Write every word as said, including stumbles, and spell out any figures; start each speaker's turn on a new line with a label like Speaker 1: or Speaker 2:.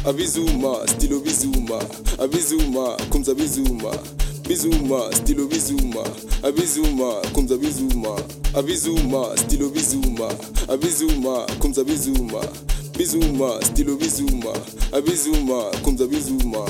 Speaker 1: Abizuma, stilo bizuma. Abizuma, comes abizuma. Bizuma, stilo bizuma. Abizuma, comes abizuma. Abizuma, stilo bizuma. Abizuma, comes abizuma. Bizuma, stilo bizuma. Abizuma, comes abizuma.